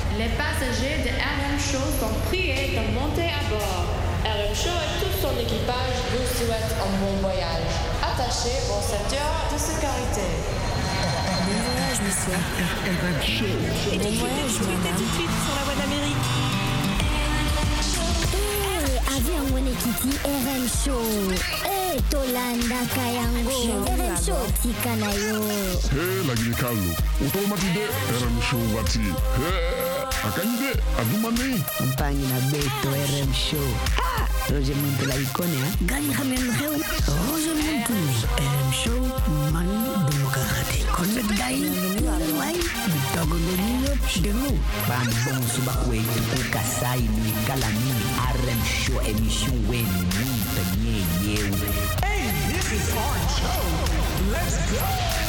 Les passagers de RM Show sont priés de monter à bord. RM Show et tout son équipage vous souhaitent un bon voyage. Attachez vos ceintures de sécurité. Bon voyage, monsieur. RM Show. Bon voyage, madame. Tout de suite sur la voie d'Amérique. Avion Wenekiti RM Show. Tolanda Kayango. RM Show Tikanayo. La Guinée-Calou. Automatide RM Show Vati. Akanyide Adumani. Campagne na Beto RM Show. Roger Muntu la icône, hein? Gagne Hamel Reu. Roger Muntu. RM Show. Manu Demokrati. Connect Gaï. Wai. Bitagolonio. Demo. Bambon Subakwe. Tuku Kasai. Kalami. RM Show. Émission Wen. Nye. Hey, this is Orange Show. Let's go.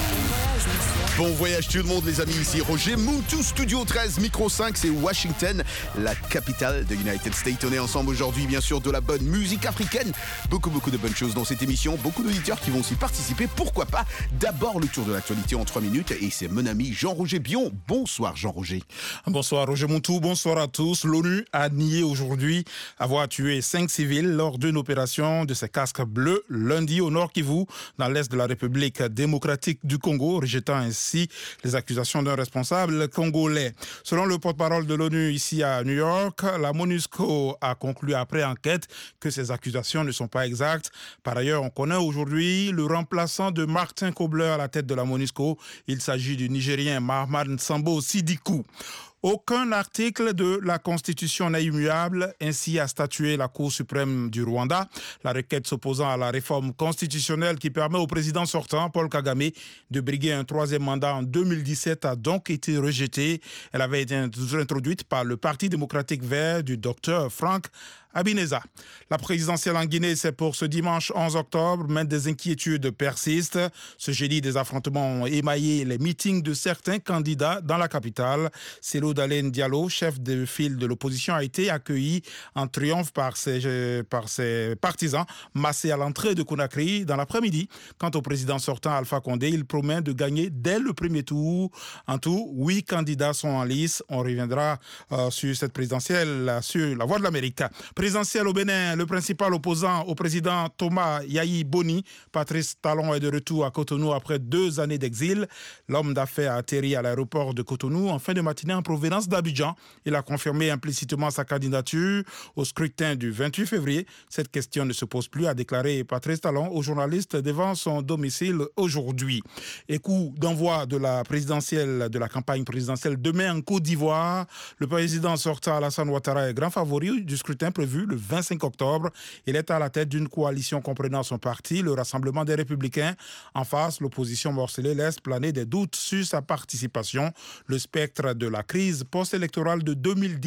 Bon voyage tout le monde les amis, ici Roger Muntu, Studio 13, Micro 5, c'est Washington, la capitale de United States. On est ensemble aujourd'hui, bien sûr, de la bonne musique africaine. Beaucoup de bonnes choses dans cette émission, beaucoup d'auditeurs qui vont aussi participer, pourquoi pas. D'abord le tour de l'actualité en 3 minutes et c'est mon ami Jean-Roger Bion. Bonsoir Jean-Roger. Bonsoir Roger Muntu, bonsoir à tous. L'ONU a nié aujourd'hui avoir tué 5 civils lors d'une opération de ses casques bleus lundi au Nord Kivu, dans l'est de la République démocratique du Congo, rejetant ainsi les accusations d'un responsable congolais. Selon le porte-parole de l'ONU ici à New York, la MONUSCO a conclu après enquête que ces accusations ne sont pas exactes. Par ailleurs, on connaît aujourd'hui le remplaçant de Martin Kobler à la tête de la MONUSCO. Il s'agit du Nigérien Mahaman Sambo Sidikou. Aucun article de la Constitution n'est immuable, ainsi a statué la Cour suprême du Rwanda. La requête s'opposant à la réforme constitutionnelle qui permet au président sortant, Paul Kagame, de briguer un 3e mandat en 2017 a donc été rejetée. Elle avait été introduite par le Parti démocratique vert du docteur Frank Habineza. La présidentielle en Guinée, c'est pour ce dimanche 11 octobre, mais des inquiétudes persistent. Ce jeudi, des affrontements ont émaillé les meetings de certains candidats dans la capitale. Cellou Dalein Diallo, chef de file de l'opposition, a été accueilli en triomphe par ses partisans massés à l'entrée de Conakry dans l'après-midi. Quant au président sortant Alpha Condé, il promet de gagner dès le premier tour. En tout, 8 candidats sont en lice. On reviendra sur cette présidentielle sur la voie de l'Amérique. Présidentielle au Bénin, le principal opposant au président Thomas Yayi Boni, Patrice Talon, est de retour à Cotonou après 2 années d'exil. L'homme d'affaires a atterri à l'aéroport de Cotonou en fin de matinée en provenance d'Abidjan. Il a confirmé implicitement sa candidature au scrutin du 28 février. Cette question ne se pose plus, a déclaré Patrice Talon aux journalistes devant son domicile aujourd'hui. Et coup d'envoi de la campagne présidentielle demain en Côte d'Ivoire. Le président sortant Alassane Ouattara est grand favori du scrutin prévu le 25 octobre. Il est à la tête d'une coalition comprenant son parti, le Rassemblement des Républicains. En face, l'opposition morcelée laisse planer des doutes sur sa participation. Le spectre de la crise post-électorale de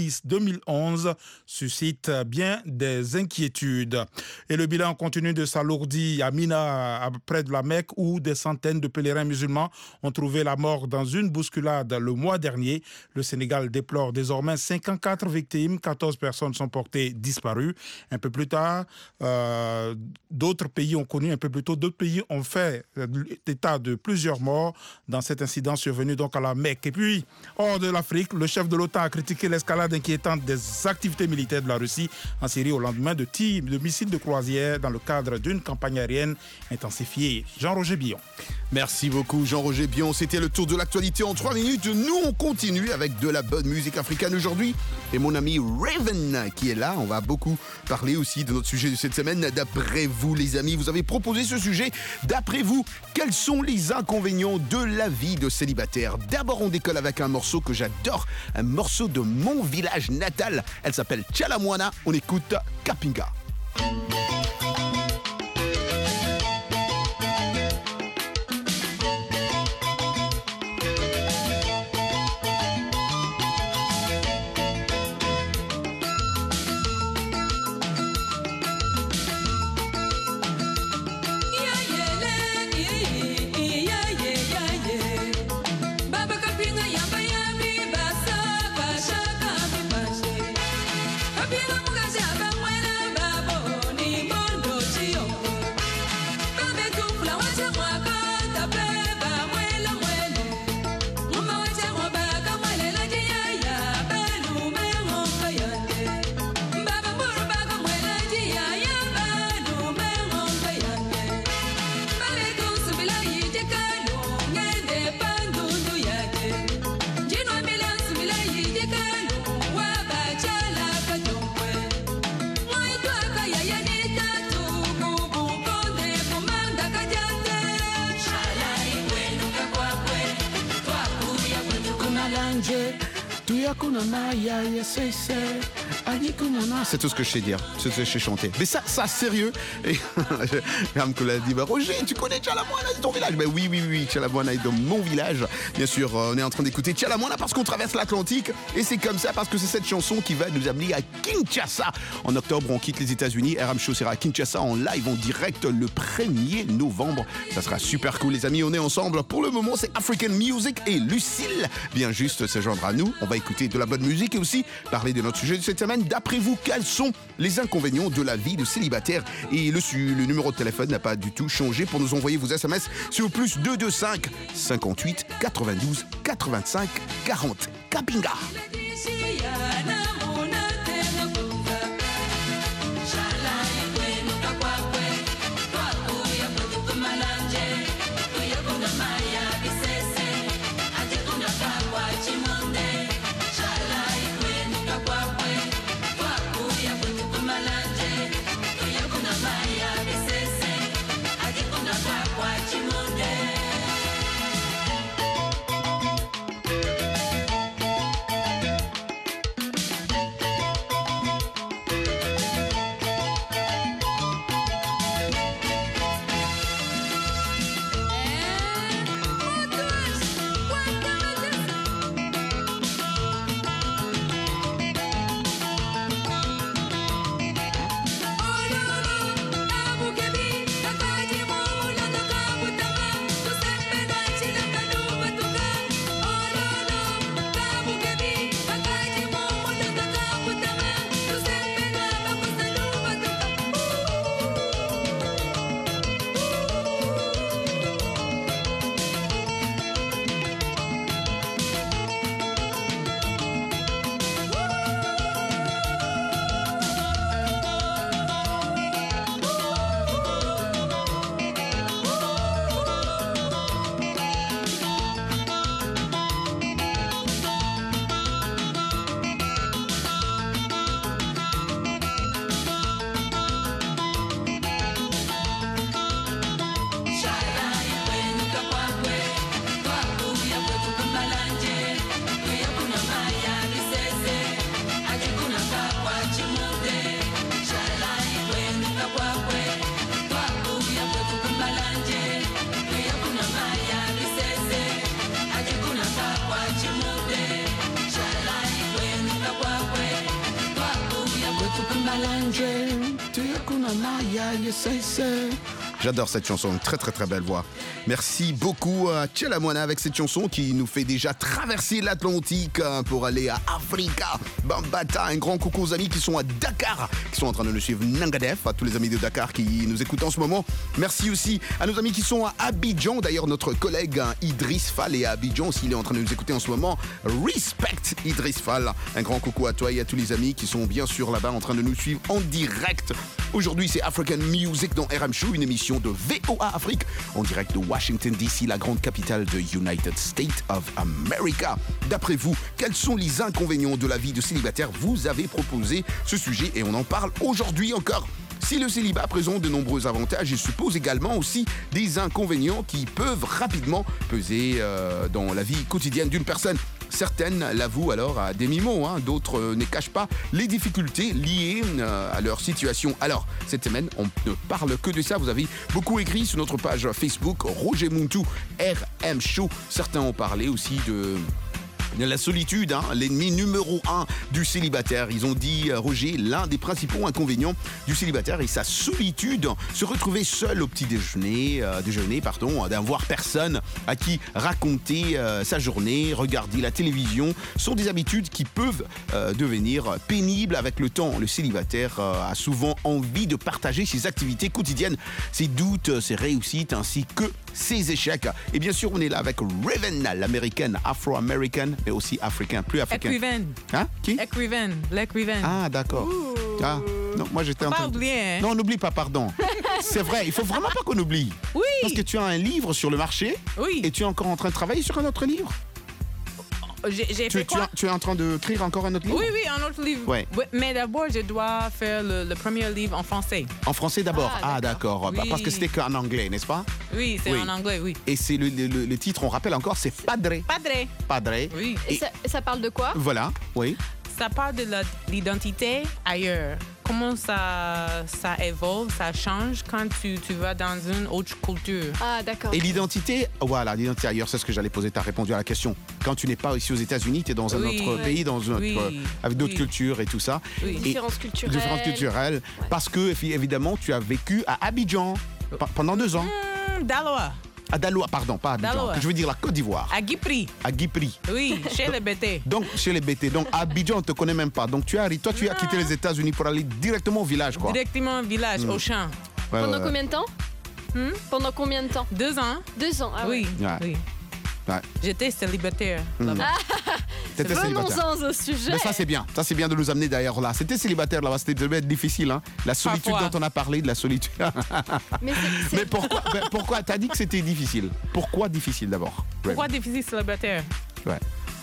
2010-2011 suscite bien des inquiétudes. Et le bilan continue de s'alourdir à Mina, près de la Mecque, où des centaines de pèlerins musulmans ont trouvé la mort dans une bousculade le mois dernier. Le Sénégal déplore désormais 54 victimes, 14 personnes sont portées disparues. Un peu plus tard, d'autres pays ont fait état de plusieurs morts dans cet incident survenu donc à la Mecque. Et puis, hors de l'Afrique, le chef de l'OTAN a critiqué l'escalade inquiétante des activités militaires de la Russie en Syrie au lendemain de tirs de missiles de croisière dans le cadre d'une campagne aérienne intensifiée. Jean-Roger Bion. Merci beaucoup Jean-Roger Bion, c'était le tour de l'actualité en 3 minutes. Nous on continue avec de la bonne musique africaine aujourd'hui et mon ami Raven qui est là. On va beaucoup parler aussi de notre sujet de cette semaine. D'après vous les amis, vous avez proposé ce sujet. D'après vous, quels sont les inconvénients de la vie de célibataire? D'abord on décolle avec un morceau que j'adore, un morceau de mon village natal. Elle s'appelle Tchalamwana, on écoute Kapinga. Baba C'est tout ce que je sais dire, c'est ce que je sais chanter. Mais ça sérieux. Et Ramco l'a dit, Roger, tu connais Tchalamouana de ton village? Ben oui, Tchalamouana est de mon village. Bien sûr, on est en train d'écouter Tchalamouana parce qu'on traverse l'Atlantique. Et c'est comme ça parce que c'est cette chanson qui va nous amener à Kinshasa. En octobre, on quitte les États-Unis. RM Show sera à Kinshasa en live, en direct, le 1er novembre. Ça sera super cool, les amis. On est ensemble. Pour le moment, c'est African Music et Lucille vient juste se joindre à nous. On va écouter de la bonne musique et aussi parler de notre sujet de cette semaine. D'après vous, quels sont les inconvénients de la vie de célibataire? Et le numéro de téléphone n'a pas du tout changé pour nous envoyer vos SMS sur plus 225 58 92 85 40. Kapinga. J'adore cette chanson, une très très très belle voix. Merci beaucoup à Tchalamouana avec cette chanson qui nous fait déjà traverser l'Atlantique pour aller à Africa. Bambata, un grand coucou aux amis qui sont à Dakar, qui sont en train de nous suivre. Nangadef, à tous les amis de Dakar qui nous écoutent en ce moment. Merci aussi à nos amis qui sont à Abidjan. D'ailleurs, notre collègue Idriss Fall est à Abidjan s'il est en train de nous écouter en ce moment. Respect Idriss Fall. Un grand coucou à toi et à tous les amis qui sont bien sûr là-bas en train de nous suivre en direct. Aujourd'hui, c'est African Music dans RM Show, une émission de VOA Afrique en direct de Washington DC, la grande capitale de United States of America. D'après vous, quels sont les inconvénients de la vie de célibataire? Vous avez proposé ce sujet et on en parle aujourd'hui encore. Si le célibat présente de nombreux avantages, il suppose également aussi des inconvénients qui peuvent rapidement peser dans la vie quotidienne d'une personne. Certaines l'avouent alors à demi-mot, d'autres ne cachent pas les difficultés liées à leur situation. Alors, cette semaine, on ne parle que de ça. Vous avez beaucoup écrit sur notre page Facebook, Roger Muntu, RM Show. Certains ont parlé aussi de la solitude, l'ennemi numéro 1 du célibataire. Ils ont dit, Roger, l'un des principaux inconvénients du célibataire est sa solitude. Se retrouver seul au petit déjeuner, d'avoir personne à qui raconter sa journée, regarder la télévision, sont des habitudes qui peuvent devenir pénibles avec le temps. Le célibataire a souvent envie de partager ses activités quotidiennes, ses doutes, ses réussites, ainsi que ses échecs. Et bien sûr, on est là avec Raven, l'américaine, afro-américaine, mais aussi africain, plus africain. Ekriven. Hein? Qui? Ekriven. L'Ekriven. Ah, d'accord. Ah, non, moi j'étais en train de... oublier, hein? Non, on n'oublie pas, pardon. C'est vrai, il faut vraiment pas qu'on oublie. Oui. Parce que tu as un livre sur le marché. Oui. Et tu es encore en train de travailler sur un autre livre. j'ai fait quoi? Tu es en train d'écrire encore un autre livre? Oui, un autre livre. Ouais. Mais d'abord, je dois faire le premier livre en français. En français d'abord? Ah, d'accord. Oui. Parce que c'était qu'en anglais, n'est-ce pas? Oui, c'est en anglais, oui. Et c'est le titre, on rappelle encore, c'est Padre. Padre. Oui. Et ça parle de quoi? Voilà, oui. Ça parle de l'identité ailleurs. Comment ça évolue, ça change quand tu vas dans une autre culture. Ah, d'accord. Et l'identité, voilà, l'identité ailleurs, c'est ce que j'allais poser. Tu as répondu à la question. Quand tu n'es pas ici aux États-Unis, tu es dans un autre pays, avec d'autres cultures et tout ça. Oui. Différences culturelles. Différences culturelles. Ouais. Parce que, évidemment, tu as vécu à Abidjan pendant 2 ans. Daloa. À Daloa, pardon, pas à Abidjan. Je veux dire la Côte d'Ivoire. À Guipry. À Guipry. Oui, chez les BT. Donc, chez les BT. Donc, à Abidjan, on ne te connaît même pas. Donc, tu as quitté les États-Unis pour aller directement au village, quoi. Directement au village, au champ. Ouais, Pendant combien de temps? Pendant combien de temps? 2 ans. 2 ans, ah oui. Oui. Ouais. J'étais célibataire là-bas. Venons-en au sujet. Mais ça, c'est bien. Ça, c'est bien de nous amener d'ailleurs là. C'était célibataire là-bas. C'était devait être difficile. Hein. La solitude dont on a parlé, de la solitude. Mais pourquoi t'as dit que c'était difficile? Pourquoi difficile d'abord? Pourquoi difficile célibataire? Ouais.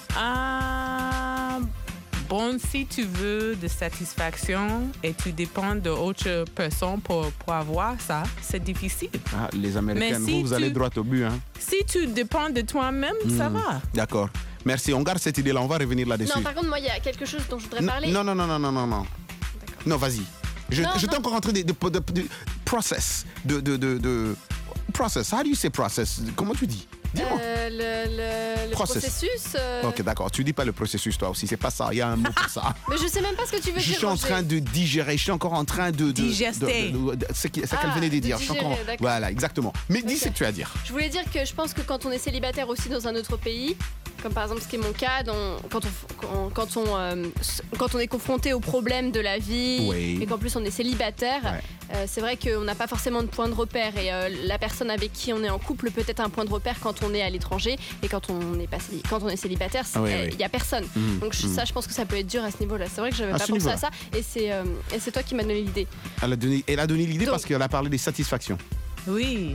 Bon, si tu veux de satisfaction et tu dépends d'autres personnes pour avoir ça, c'est difficile. Ah, les Américains, vous allez droit au but. Hein. Si tu dépends de toi-même, ça va. D'accord. Merci. On garde cette idée-là. On va revenir là-dessus. Non, par contre, moi, il y a quelque chose dont je voudrais parler. Non. Non, vas-y. J'étais encore en train de process. Process. How do you say process? Comment tu dis? Dis-moi. Le processus. Ok, d'accord. Tu dis pas le processus, toi aussi. C'est pas ça. Il y a un mot pour ça. Mais je sais même pas ce que tu veux dire. Je suis en train de digérer. Je suis encore en train de digester. Ce qu'elle venait de dire. Voilà, exactement. Mais dis ce que tu as à dire. Je voulais dire que je pense que quand on est célibataire aussi dans un autre pays, comme par exemple ce qui est mon cas, quand on est confronté aux problèmes de la vie et qu'en plus on est célibataire, c'est vrai qu'on n'a pas forcément de point de repère et la personne avec qui on est en couple peut être un point de repère quand on est à l'étranger et quand on est célibataire, il n'y a personne. Donc ça, je pense que ça peut être dur à ce niveau-là. C'est vrai que je n'avais pas pensé à ça et c'est toi qui m'as donné l'idée. Elle a donné l'idée parce qu'elle a parlé des satisfactions. Oui.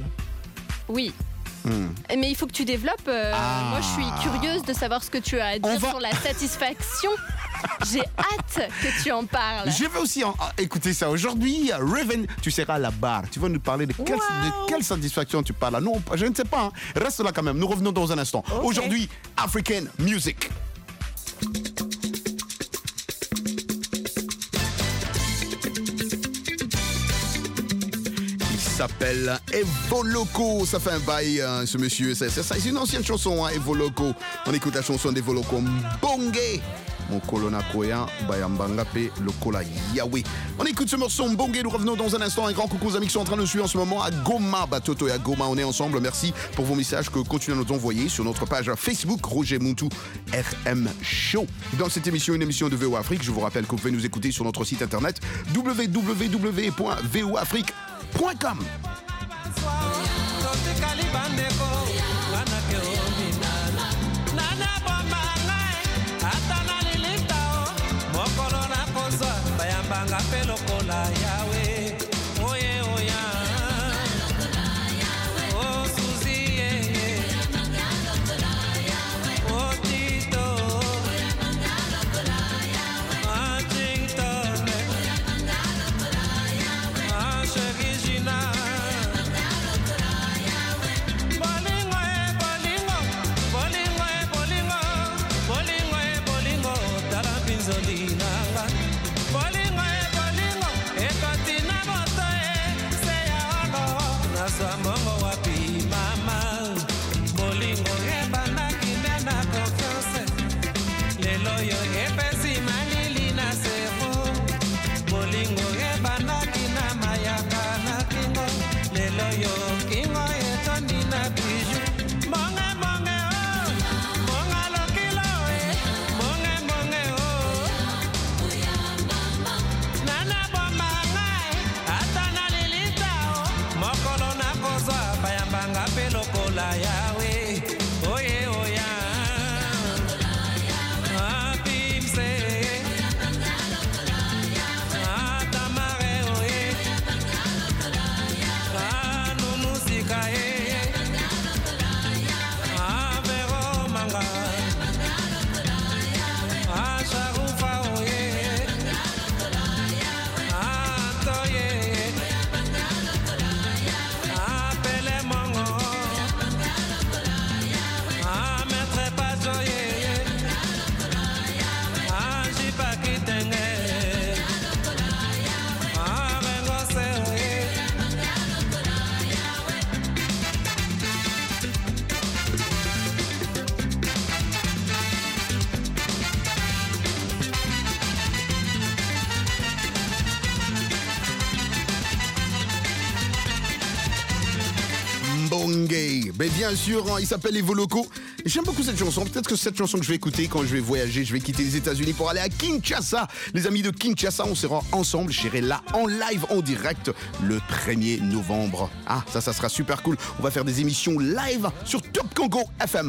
Mais il faut que tu développes. Moi, je suis curieuse de savoir ce que tu as à dire sur la satisfaction. J'ai hâte que tu en parles. Je vais aussi écouter ça. Aujourd'hui, Raven, tu seras à la barre. Tu vas nous parler de quelle satisfaction tu parles. Non, je ne sais pas. Hein. Reste là quand même. Nous revenons dans un instant. Okay. Aujourd'hui, African Music. S'appelle Evoloco. Ça fait un bail, ce monsieur. C'est une ancienne chanson, Evoloco. On écoute la chanson d'Evoloco. Mbongue. Mon colonna koya, bayambangape, le kola Yahweh. On écoute ce morceau Mbongue. Nous revenons dans un instant. Un grand coucou aux amis qui sont en train de nous suivre en ce moment à Goma. Batoto et à Goma, on est ensemble. Merci pour vos messages que continuez à nous envoyer sur notre page Facebook Roger Muntu RM Show. Dans cette émission, une émission de VOA Afrique, je vous rappelle que vous pouvez nous écouter sur notre site internet www.voafrique.com. Yahweh, oh yeah, oh yeah. Happy Mais bien sûr, hein, il s'appelle Evoloko. Et j'aime beaucoup cette chanson. Peut-être que c'est cette chanson que je vais écouter quand je vais voyager. Je vais quitter les États-Unis pour aller à Kinshasa. Les amis de Kinshasa, on sera ensemble. J'irai là en live, en direct, le 1er novembre. Ah, ça sera super cool. On va faire des émissions live sur Top Congo FM.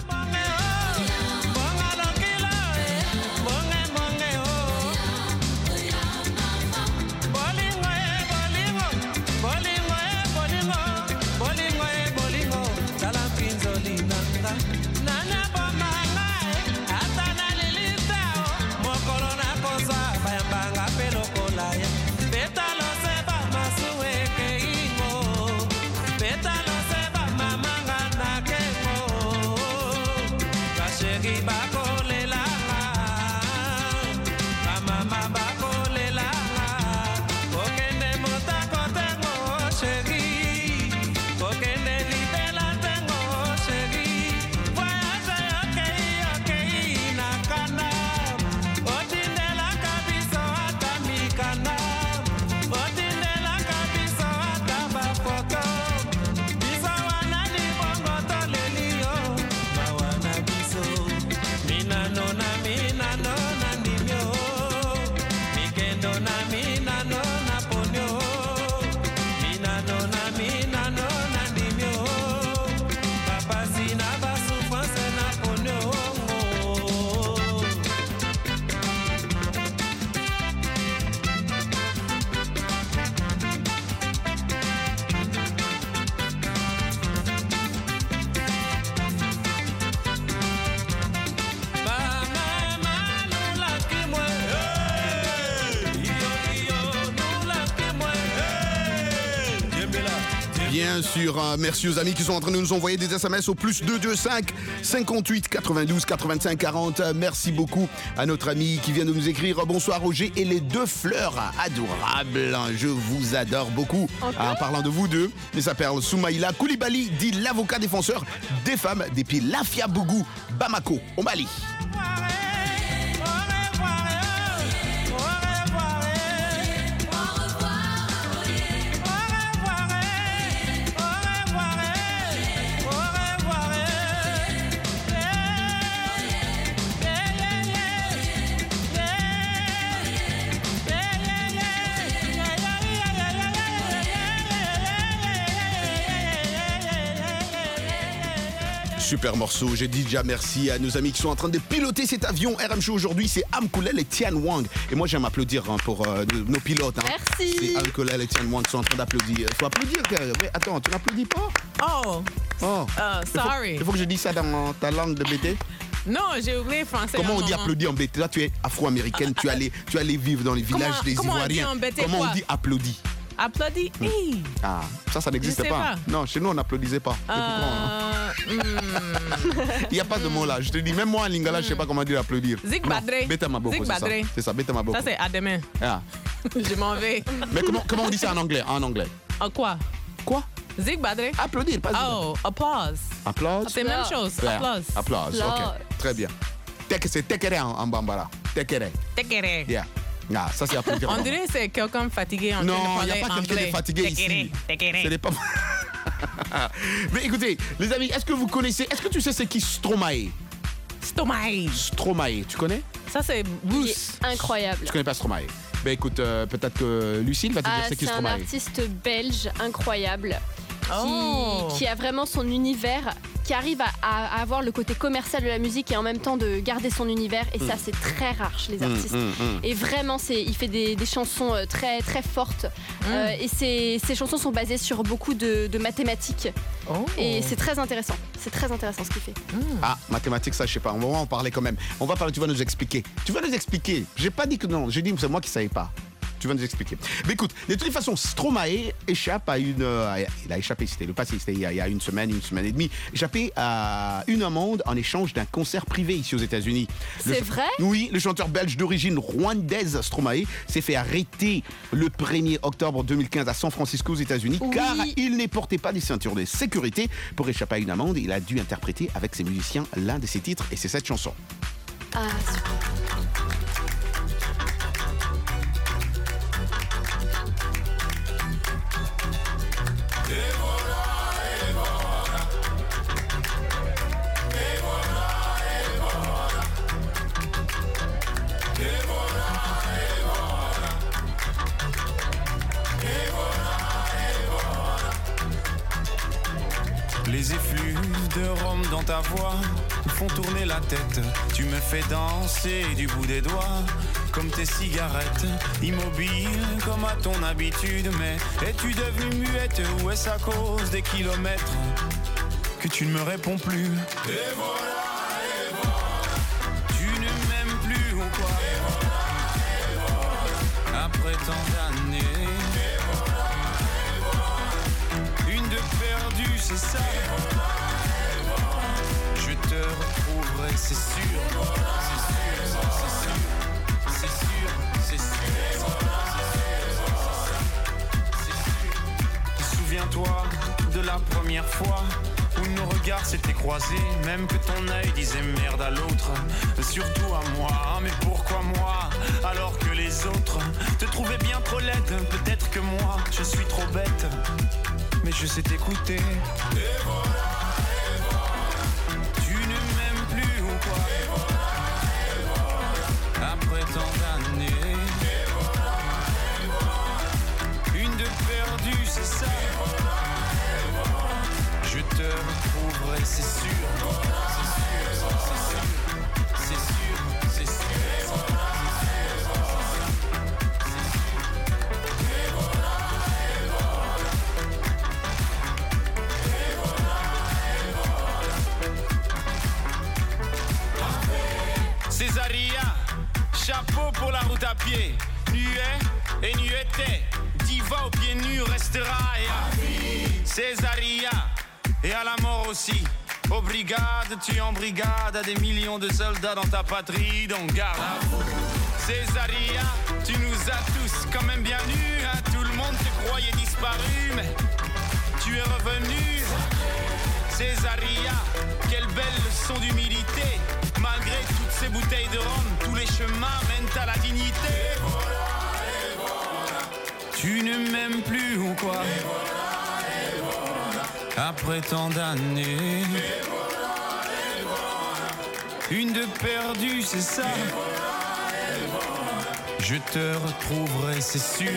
Bien sûr, hein, merci aux amis qui sont en train de nous envoyer des SMS au plus 225 58 92 85 40. Merci beaucoup à notre ami qui vient de nous écrire. Bonsoir Roger et les deux fleurs adorables. Je vous adore beaucoup. En parlant de vous deux, il s'appelle Soumaïla Koulibaly, dit l'avocat défenseur des femmes depuis Lafia Bougou, Bamako, au Mali. Super morceau, j'ai dit déjà merci à nos amis qui sont en train de piloter cet avion RM Show aujourd'hui, c'est Amkoulel et Tian Wang. Et moi j'aime applaudir hein, pour nos pilotes. Hein. Merci. C'est Amkoulel et Tian Wang qui sont en train d'applaudir. Il faut applaudir. Ouais, attends, tu n'applaudis pas? Sorry. Il faut que je dise ça dans ta langue de BT. Non, j'ai oublié français. Comment on dit applaudir en BT? Là tu es afro-américaine, tu allais vivre dans les villages des Ivoiriens. Comment on dit applaudit? Applaudis. Ah, ça n'existe pas. Non, chez nous, on n'applaudissait pas. Il n'y a pas de mot là. Je te dis, même moi en lingala, je ne sais pas comment dire applaudir. Zik Badre. Beta Maboko, c'est ça. Beta Maboko. Ça, c'est à demain. Ah. Je m'en vais. Mais comment on dit ça en anglais? En quoi? Quoi? Zik Badre. Applaudir, pas Oh, applause. Applause? C'est la même chose. Yeah. Applause, ok. Très bien. C'est tekere en bambara. Tekere. Yeah. Ah, ça c'est applaudir. On dirait que c'est quelqu'un fatigué en train de parler non, il n'y a pas quelqu'un de fatigué ici. Ce n'est pas... Mais écoutez, les amis, est-ce que tu sais c'est qui Stromae? Stromae, tu connais? Ça c'est Bruce. Incroyable. Tu connais pas Stromae? Ben écoute, peut-être que Lucille va te dire c'est qui Stromae. C'est un artiste belge incroyable qui a vraiment son univers, qui arrive à avoir le côté commercial de la musique et en même temps de garder son univers. Et ça, c'est très rare chez les artistes. Et vraiment, il fait des chansons très, très fortes. Et ces chansons sont basées sur beaucoup de mathématiques. Et c'est très intéressant. C'est très intéressant ce qu'il fait. Ah, mathématiques, ça, je sais pas. On va en parler quand même. Tu vas nous expliquer. J'ai pas dit que non. J'ai dit que c'est moi qui savais pas. tu vas nous expliquer. Mais écoute, de toute façon, Stromae échappe à une... il a échappé, c'était le passé, c'était il y a une semaine et demie, échappé à une amende en échange d'un concert privé ici aux États-Unis. C'est vrai? Oui, le chanteur belge d'origine rwandaise Stromae s'est fait arrêter le 1er octobre 2015 à San Francisco aux États-Unis car il ne portait pas des ceintures de sécurité. Pour échapper à une amende, il a dû interpréter avec ses musiciens l'un de ses titres et c'est cette chanson. Ah, super. Les effluves de rhum dans ta voix me font tourner la tête. Tu me fais danser du bout des doigts, comme tes cigarettes, immobile comme à ton habitude. Mais es-tu devenue muette ou est-ce à cause des kilomètres que tu ne me réponds plus? Et voilà, tu ne m'aimes plus ou quoi? Après tant d'années, une de perdue, c'est ça. Je te retrouverai, c'est sûr. C'est sûr. Souviens-toi de la première fois où nos regards s'étaient croisés, même que ton œil disait merde à l'autre, surtout à moi. Mais pourquoi moi, alors que les autres te trouvaient bien trop laide? Peut-être que moi, je suis trop bête, mais je sais t'écouter. Et voilà, tu ne m'aimes plus ou quoi? Après tant d'années, une de perdue, c'est ça. Je te retrouverai, c'est sûr. C'est sûr. Césaria, chapeau pour la route à pied. Nuet et nuetée, diva aux pieds nus restera et à vie. Césaria, et à la mort aussi. Aux brigades, tu en brigade à des millions de soldats dans ta patrie, donc garde à vous. Césaria, tu nous as tous quand même bien nus, hein. Tout le monde te croyait disparu, mais tu es revenu. Césaria, quelle belle leçon d'humilité. Malgré toutes ces bouteilles de rhum, tous les chemins mènent à la dignité. Et voilà, tu ne m'aimes plus ou quoi? Après tant d'années, une de perdue, c'est ça. Je te retrouverai, c'est sûr.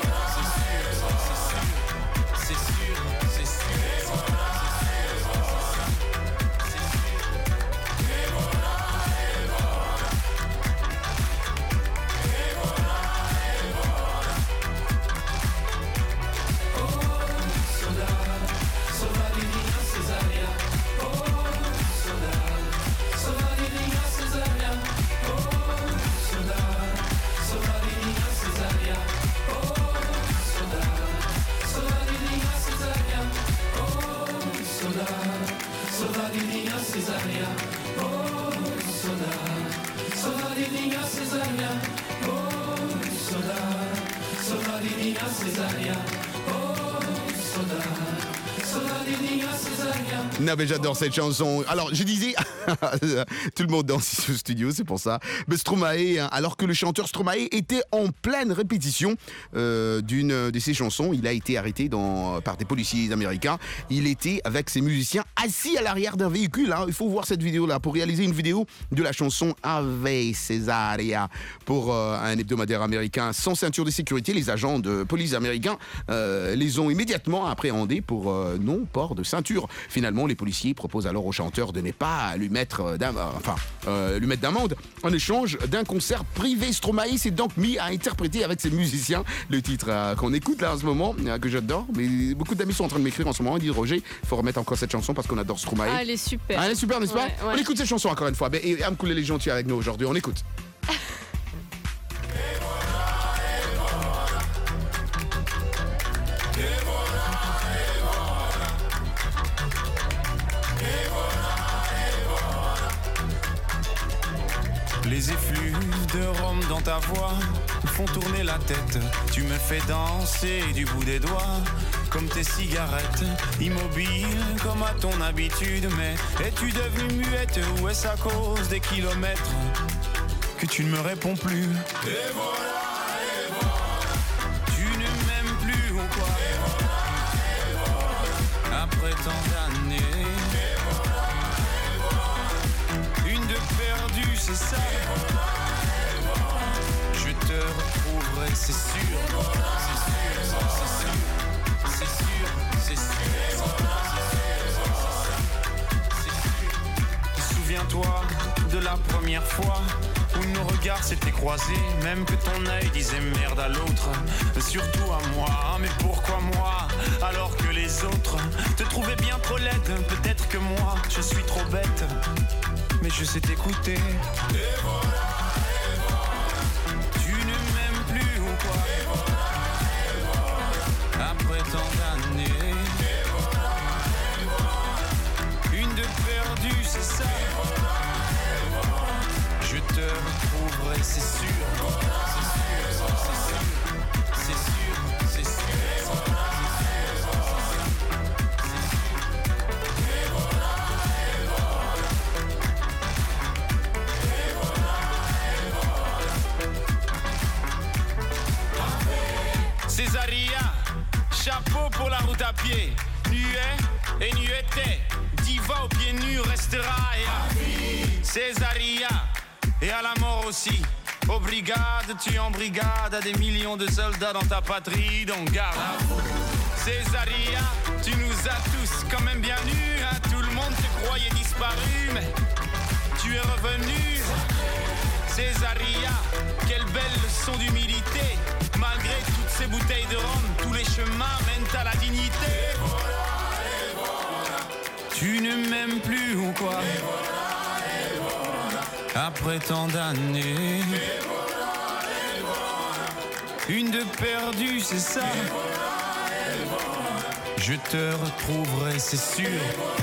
Non mais j'adore cette chanson. Alors je disais, tout le monde danse ici au studio, c'est pour ça. Mais Stromae, alors que le chanteur Stromae était en pleine répétition d'une de ses chansons, il a été arrêté par des policiers américains. Il était avec ses musiciens assis à l'arrière d'un véhicule. Hein. Il faut voir cette vidéo-là pour réaliser une vidéo de la chanson Ave Césaria pour un hebdomadaire américain sans ceinture de sécurité. Les agents de police américains les ont immédiatement appréhendés pour non-port de ceinture. Finalement, les policiers proposent alors au chanteur de ne pas lui mettre d'amende en échange d'un concert privé. Stromae s'est donc mis à interpréter avec ses musiciens le titre qu'on écoute là en ce moment, que j'adore. Mais beaucoup d'amis sont en train de m'écrire en ce moment. Ils disent Roger, il faut remettre encore cette chanson parce qu'on adore Stromae. Ah, elle est super. Ah, elle est super, n'est-ce pas? Ouais. On écoute cette chanson encore une fois. Et Amkoulé les gens, tu es avec nous aujourd'hui. On écoute. Les effluves de rhum dans ta voix me font tourner la tête. Tu me fais danser du bout des doigts, comme tes cigarettes, immobile comme à ton habitude. Mais es-tu devenue muette ou est-ce à cause des kilomètres que tu ne me réponds plus? Et voilà, tu ne m'aimes plus ou quoi? Après tant d'années, une de perdue, c'est ça. Je te retrouverai, c'est sûr. C'est sûr. Souviens-toi de la première fois où nos regards s'étaient croisés, même que ton œil disait merde à l'autre, surtout à moi. Mais pourquoi moi, alors que les autres te trouvaient bien trop laide? Peut-être que moi, je suis trop bête, mais je sais t'écouter. Et voilà. Tu ne m'aimes plus ou quoi? Après tant d'années, une de perdue, c'est ça. Je te retrouverai, c'est sûr. C'est sûr. Césaria, chapeau pour la route à pied. Nuet et nueté, diva aux pieds nus restera. Et à Césaria, et à la mort aussi. Aux brigades, tu en brigade à des millions de soldats dans ta patrie. Donc garde à vous. Césaria, tu nous as tous quand même bien nus, hein. Tout le monde te croyait disparu, mais tu es revenu. Césaria, quelle belle leçon d'humilité. Malgré toutes ces bouteilles de rhum, tous les chemins mènent à la dignité. Tu ne m'aimes plus ou quoi? Après tant d'années, une de perdue, c'est ça. Je te retrouverai, c'est sûr.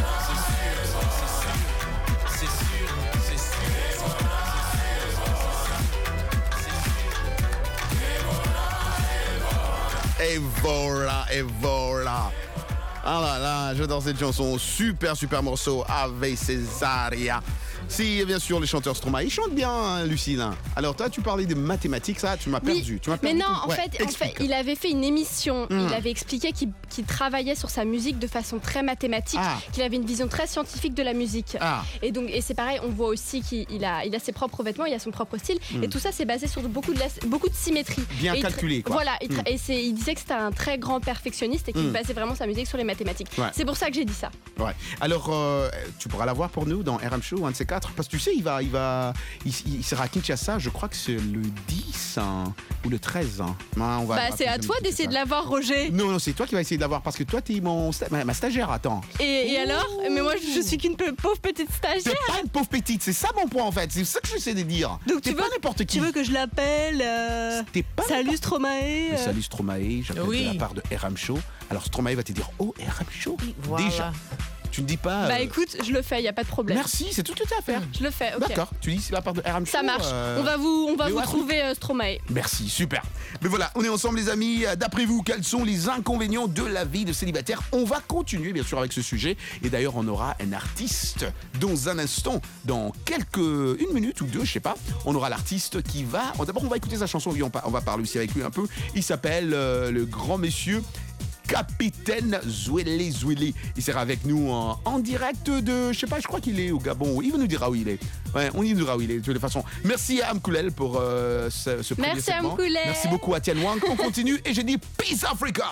Et voilà, et voilà. Ah là là, j'adore cette chanson. Super, super morceau avec Césaria. Si, bien sûr, les chanteurs Stromae, ils chantent bien, hein, Lucille. Alors, toi, tu parlais de mathématiques, ça, tu m'as perdu. Mais non, en fait, il avait fait une émission. Il avait expliqué qu'il travaillait sur sa musique de façon très mathématique, qu'il avait une vision très scientifique de la musique. Et donc, et c'est pareil, on voit aussi qu'il a ses propres vêtements, il a son propre style. Et tout ça, c'est basé sur beaucoup de symétrie. Bien calculé, quoi. Voilà, et il disait que c'était un très grand perfectionniste et qu'il basait vraiment sa musique sur les mathématiques. C'est pour ça que j'ai dit ça. Ouais. Alors, tu pourras la voir pour nous dans RM Show, un de ces 4. Parce que tu sais, il sera à Kinshasa, je crois que c'est le 10 ou le 13. C'est à toi d'essayer de l'avoir, Roger. Non, c'est toi qui vas essayer de l'avoir parce que toi, t'es ma stagiaire, attends. Et alors? Mais moi, je suis qu'une pauvre petite stagiaire. T'es pas une pauvre petite, c'est ça mon point en fait. C'est ça que j'essaie de dire. Donc t'es pas n'importe qui. Tu veux que je l'appelle Salut Stromae. Salut Stromae, j'appelle de la part de RM Show. Alors Stromae va te dire, oh, RM Show, voilà. Déjà. Tu ne dis pas. Bah écoute, je le fais, il n'y a pas de problème. Merci, c'est tout ce que tu as à faire. Je le fais, ok. D'accord, tu dis c'est la part de RM Show. Ça marche, on va vous trouver Stromae. Merci, super. Mais voilà, on est ensemble les amis. D'après vous, quels sont les inconvénients de la vie de célibataire? On va continuer bien sûr avec ce sujet. Et d'ailleurs, on aura un artiste dans un instant, dans une minute ou deux, je sais pas. On aura l'artiste qui va... D'abord, on va écouter sa chanson, on va parler aussi avec lui un peu. Il s'appelle le grand monsieur Capitaine Zweli. Il sera avec nous en direct de, je sais pas, je crois qu'il est au Gabon. Il va nous dire où il est. Ouais, on y dira où il est de toute façon. Merci à Amkoulel pour ce premier segment. Amkoulel. Merci beaucoup à Tian Wang. On continue et j'ai dit Peace Africa.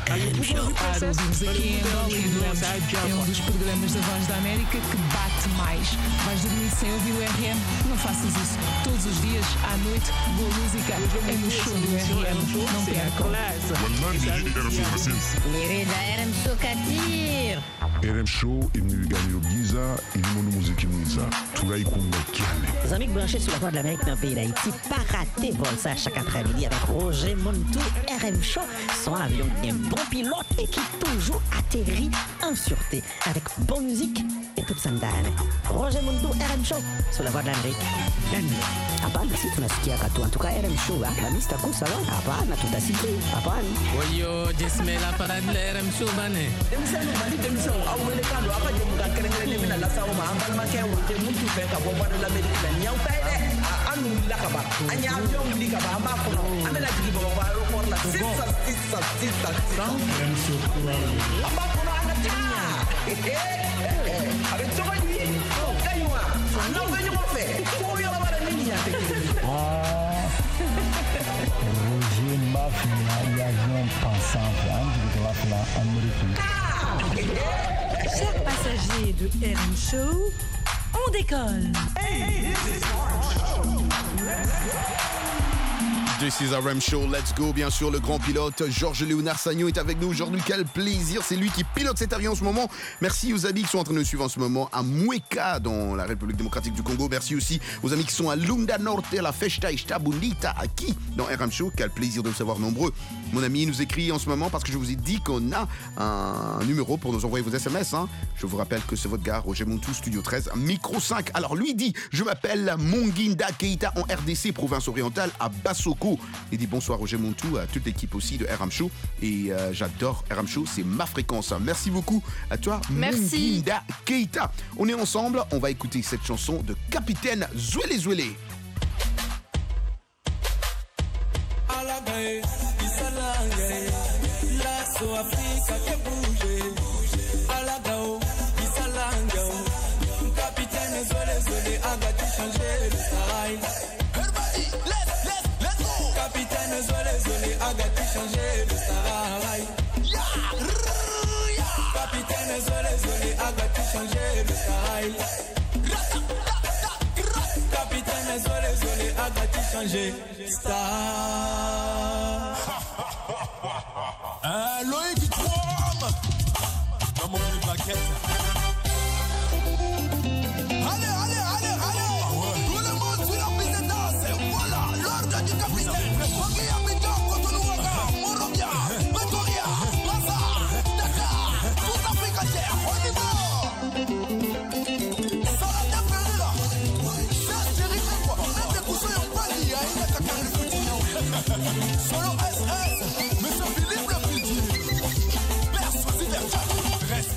Ouvimos aqui em Belém, é dos programas da Voz da América que bate mais. Vais dormir sem ouvir o RM? Não faças isso. Todos os dias, à noite, boa música é no show do RM. Não percam. Mirida RM Show Katir. RM Show, il nous gagne au Giza, il nous montre musique Giza. Tout là, il compte Les amis branchés sur la Voix de l'Amérique dans le pays d'Haïti, pas rater vol ça chaque après-midi avec Roger Montou, RM Show, son avion qui est un bon pilote et qui toujours atterrit en sûreté avec bonne musique et toute sa dame. Roger Montou, RM Show, sur la Voix de l'Amérique. Hapana, si tunasikia katu antuka RM Show hapa Mr. Kusala hapana, tutasikia hapana. Oyo jesmela para RM Show bane. Demsano mali demsano awele kando apa jemuka kerengere mina la sawo ma ambal ma ke wote muntu fe ka boba de l'Amérique la nyaw tayde anu la ka ba anya avion li ka ba ma ko no amela jigi bo ba aéroport la sissa RM Show amba ko no ana ta avec toi lui kaywa ana venir mo fe ko yo la bara nini ya Roger Mafia e avião passante antes de lá Amérique. Chers passagers de RM Show, on décolle. This is RM Show, let's go. Bien sûr, le grand pilote Georges Léonard Sagnon est avec nous aujourd'hui. Quel plaisir, c'est lui qui pilote cet avion en ce moment. Merci aux amis qui sont en train de nous suivre en ce moment à Moueka, dans la République démocratique du Congo. Merci aussi aux amis qui sont à Lunda Norte, la Festa Bonita, aquí, dans RM Show. Quel plaisir de vous savoir nombreux. Mon ami nous écrit en ce moment parce que je vous ai dit qu'on a un numéro pour nous envoyer vos SMS. Je vous rappelle que c'est votre gars, Roger Montou, Studio 13, Micro 5. Alors lui dit, je m'appelle Monginda Keita en RDC, province orientale, à Bassoko. Il dit bonsoir Roger Montou, à toute l'équipe aussi de RM Show. Et j'adore RM Show, c'est ma fréquence. Merci beaucoup à toi, Monginda Keita. On est ensemble, on va écouter cette chanson de Capitaine Zwele Zwele. Capitaine Zwele Zwele a gâté changer le style. Capitaine Zwele Zwele a gâté changer le style. Capitaine Zwele Zwele a gâté changer le style. Capitaine Zwele Zwele a gâté changer le style. Loïc du Trôme dans mon petit paquet. Allez, allez, allez, allez. Tout le monde suit la piste de danse. Voilà l'ordre du capitaine. Premier Abidjan, Cotonou-Ouaga, Monrovia, Pretoria, Lazare, Dakar, toute l'Afrique entière. On y va. Ça va t'appeler là. Ça, c'est rigolo quoi. Même les coussins n'ont pas dit. Il y a une attaque de quotidien. Solo SS, Monsieur Philippe le Petit. Père Sousi Verja. Reste.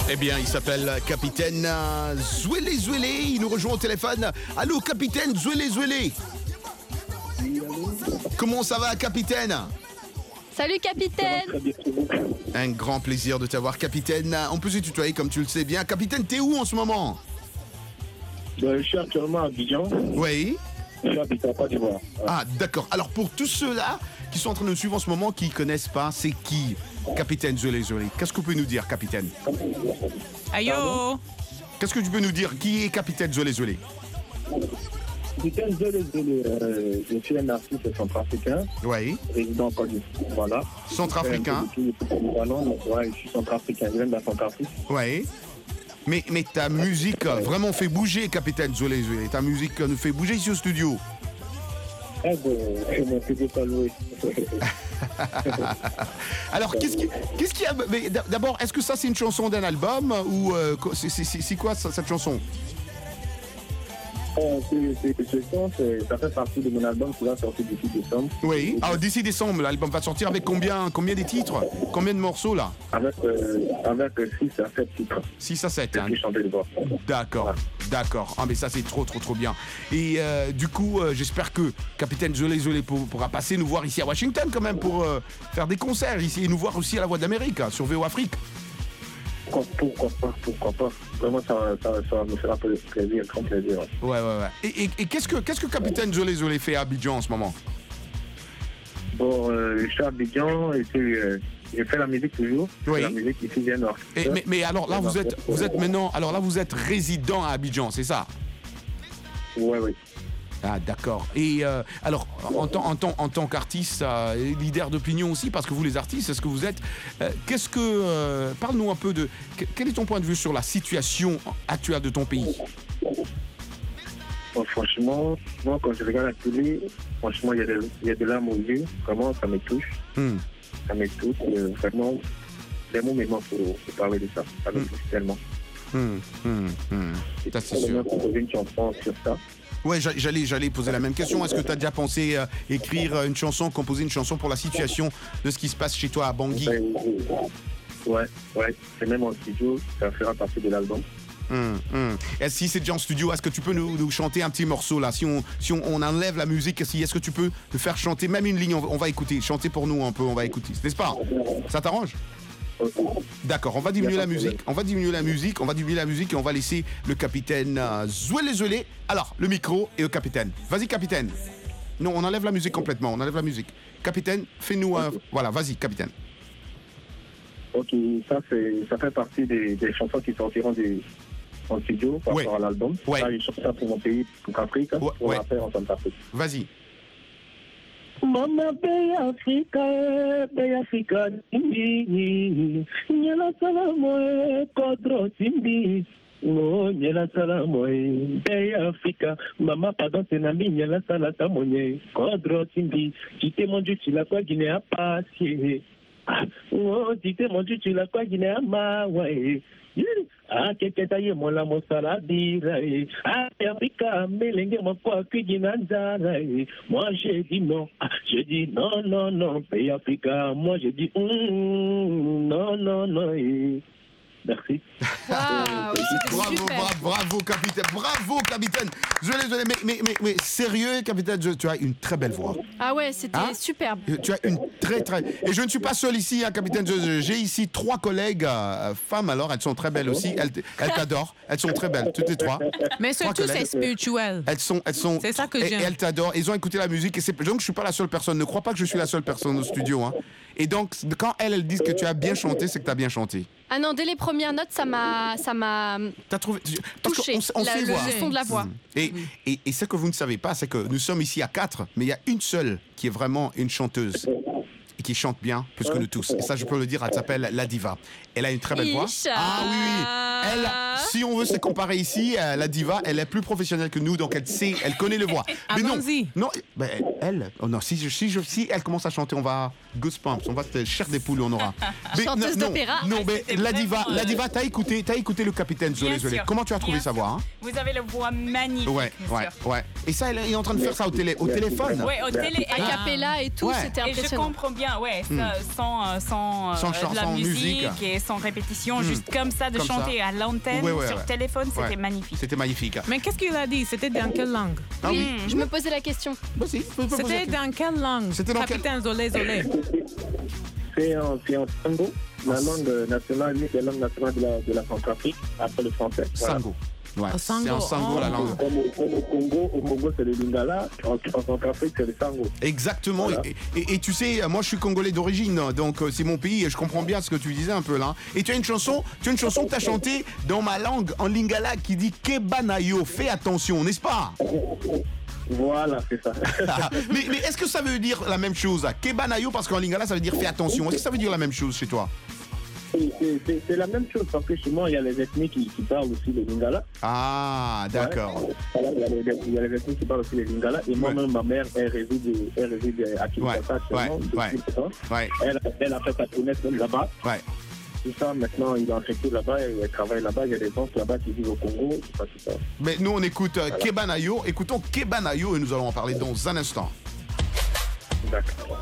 Eh bien, il s'appelle Capitaine Zwele Zwele. Il nous rejoint au téléphone. Allô, Capitaine Zwele Zwele. Comment ça va, Capitaine? Salut, Capitaine. Un grand plaisir de t'avoir, Capitaine. On peut se tutoyer comme tu le sais bien. Capitaine, t'es où en ce moment? Je suis actuellement à Abidjan. Oui. Je suis à Côte d'Ivoire. Ah, d'accord. Alors, pour tous ceux-là qui sont en train de nous suivre en ce moment, qui ne connaissent pas, c'est qui Capitaine Zwele Zwele? Qu'est-ce que vous pouvez nous dire, Capitaine? Ayo. Qu'est-ce que tu peux nous dire? Qui est Capitaine Zwele Zwele? Capitaine Zwele Zwele, je suis un artiste centrafricain. Oui. Résident en Côte d'Ivoire. Voilà. Centrafricain. Ouais, je suis centrafricain. Je viens de la Centrafrique. Oui. Mais ta musique vraiment fait bouger, Capitaine Zwele Zwele. Ta musique nous fait bouger ici au studio. Ah bon, c'est pas loué. Alors, qu'est-ce qu'il y a? Mais d'abord, est-ce que ça, c'est une chanson d'un album ou c'est quoi cette chanson? Ça fait partie de mon album qui va sortir d'ici décembre. Oui. Alors, d'ici décembre, l'album va sortir avec combien de titres? Combien de morceaux, là? Avec 6 à 7 titres. 6 à 7, hein? D'accord. Voilà. D'accord. Ah, mais ça, c'est trop bien. Et du coup, j'espère que Capitaine Zwele Zwele pourra passer nous voir ici à Washington, quand même, pour faire des concerts ici et nous voir aussi à la Voix d'Amérique, sur VO Afrique. Pourquoi pas. Vraiment, ça me fera plaisir, grand plaisir. Ouais. Et qu'est-ce que Capitaine Zwele Zwele fait à Abidjan en ce moment? Bon, je suis à Abidjan et puis je fais la musique toujours. Oui. Je fais la musique ici, j'ai un orchestre. Mais alors là, vous êtes maintenant... Alors là, vous êtes résident à Abidjan, c'est ça? Oui. Ah, d'accord. Et alors, en tant qu'artiste, leader d'opinion aussi, parce que vous les artistes, c'est ce que vous êtes, parle-nous un peu de... Quel est ton point de vue sur la situation actuelle de ton pays? Bon, franchement, moi, quand je regarde la télé, franchement, il y a de larmes aux yeux. Vraiment, ça me touche. Ça me touche. Vraiment, les mots me manquent pour parler de ça. Ça me touche tellement. Ça, c'est sûr. Composer une chanson sur ça. Ouais, j'allais poser la même question. Est-ce que tu as déjà pensé écrire une chanson, composer une chanson pour la situation de ce qui se passe chez toi à Bangui? Ouais. C'est même en studio. Ça fera partie de l'album. Et si c'est déjà en studio, est-ce que tu peux nous chanter un petit morceau là? Si on enlève la musique, est-ce que tu peux nous faire chanter même une ligne? On va écouter. Chanter pour nous un peu, on va écouter. N'est-ce pas? Ça t'arrange? D'accord, on va diminuer la musique. On va diminuer la musique et on va laisser le capitaine Zwele Zwele. Alors, le micro et le capitaine. Vas-y, capitaine. Non, on enlève la musique complètement. On enlève la musique. Capitaine, fais-nous un... Voilà, vas-y, capitaine. Ok, ça fait partie des chansons qui sortiront en studio par rapport à l'album. Ouais. Là, je chante ça pour mon pays, pour l'Afrique, pour la faire en Centrafrique. Vas-y. Mama Bay Africa, Timbi, Nyala Salamoe, Kodro Timbi, Nyala Salamoe, Bay Africa, Mama pardon Senami, Nyala Salamoe, Kodro Timbi, Tite mon Dieu, tu l'as quoi Guinée à passer. Oh, Tite mon Dieu, tu l'as quoi Guinée à Mawae. Ah, keketaye mola mosala dirae. Ah, Africa, melenge mokwa kujinanzarae. Moi, je dis non. Je dis non, pays Africa. Moi, je dis non. Merci. Bravo, capitaine. Bravo, capitaine. Zwele, mais sérieux, capitaine, tu as une très belle voix. Ah ouais, c'était superbe. Tu as une très... Et je ne suis pas seul ici, hein, capitaine. J'ai ici 3 collègues femmes, alors elles sont très belles aussi. Elles t'adorent. Elles sont très belles, toutes les 3. Mais surtout, c'est spirituel. Elles sont... C'est ça que j'aime. Et elles t'adorent. Ils ont écouté la musique. Donc, je ne suis pas la seule personne. Ne crois pas que je suis la seule personne au studio. Hein. Et donc, quand elles disent que tu as bien chanté, c'est que tu as bien chanté. Ah non, dès les premières notes, ça m'a T'as trouvé... touché, on sait voir. le son de la voix. Et ce que vous ne savez pas, c'est que nous sommes ici à 4, mais il y a une seule qui est vraiment une chanteuse et qui chante bien plus que nous tous. Et ça, je peux le dire, elle s'appelle La Diva. Elle a une très belle voix. Ah oui. Elle, si on veut se comparer ici, la diva, elle est plus professionnelle que nous, donc elle connaît le voix. Mais non, si elle commence à chanter, on va goosebumps, on va te chair des poules, on aura. Chanteuse d'opéra. Non, mais la diva, t'as écouté le capitaine Zolé. Comment tu as trouvé sa voix? Vous avez la voix magnifique. Ouais. Et ça, elle est en train de faire ça au téléphone. Ouais, au télé. A cappella et tout, c'était impressionnant. Et je comprends bien, sans de la musique et sans répétition, juste comme ça, de chanter à l'antenne sur téléphone, c'était magnifique. C'était magnifique. Mais qu'est-ce qu'il a dit? C'était dans quelle langue? Je me posais la question. C'était dans quelle langue? Capitaine Zolé. C'est en sango, la langue nationale, l'une des langues nationales de la Centrafrique, après le français. Sango. Ouais, c'est en sango la langue. Au Congo, c'est le lingala. En Centrafrique, c'est le sango. Exactement. Voilà. Et tu sais, moi, je suis congolais d'origine, donc c'est mon pays et je comprends bien ce que tu disais un peu là. Et tu as une chanson que tu as chantée dans ma langue en lingala qui dit Kebanayo, fais attention, n'est-ce pas? Voilà, c'est ça. mais est-ce que ça veut dire la même chose? Kebanayo, parce qu'en lingala, ça veut dire fais attention. Est-ce que ça veut dire la même chose chez toi? C'est la même chose, parce que chez moi, il y a les ethnies qui parlent aussi le lingala. Ah, d'accord. Ouais. Il y a les ethnies qui parlent aussi le lingala. Et moi-même, ma mère, elle réside à Kinshasa actuellement. Elle a fait sa jeunesse là-bas. Ouais. Tout ça, maintenant, il est en fait là-bas, elle travaille là-bas. Il y a des gens là-bas qui vivent au Congo. Tout ça. Mais nous, on écoute Kebanayo. Écoutons Kebanayo et nous allons en parler dans un instant. D'accord.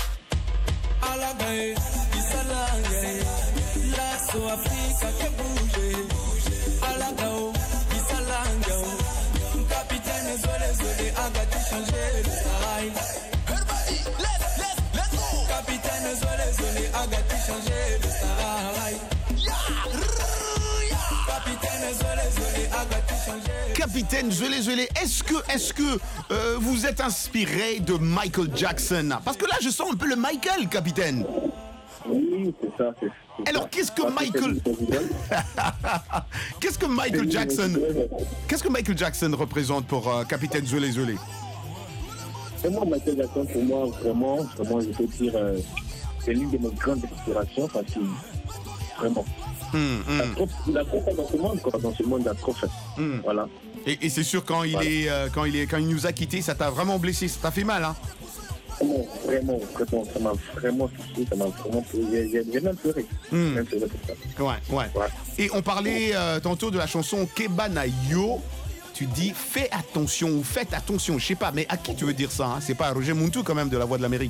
Lasso Africa que bouge, Alagao, Isalangao, capitaine Zolé, aga tout changer le Sahara. Everybody, let's go. Capitaine Zolé, aga tout changer le Sahara. Capitaine Zolé, aga tout changer. Capitaine Zolé, est-ce que vous êtes inspiré de Michael Jackson? Parce que là, je sens un peu le Michael, capitaine. Oui, c'est ça. Alors, qu'est-ce que Michael Jackson représente pour Capitaine Zolé? Moi, Michael Jackson, pour moi, vraiment, je peux dire, c'est l'une de mes grandes inspirations parce que, vraiment, il a trop fait dans ce monde, il a trop fait. Voilà. Et c'est sûr, quand il nous a quittés, ça t'a vraiment blessé, ça t'a fait mal, hein? Vraiment, ça m'a vraiment touché, ça m'a vraiment pleuré. J'ai même pleuré. Ouais. Et on parlait tantôt de la chanson Kebanayo. Tu dis fais attention ou faites attention, je sais pas, mais à qui tu veux dire ça, hein? C'est pas à Roger Muntu quand même de La Voix de l'Amérique.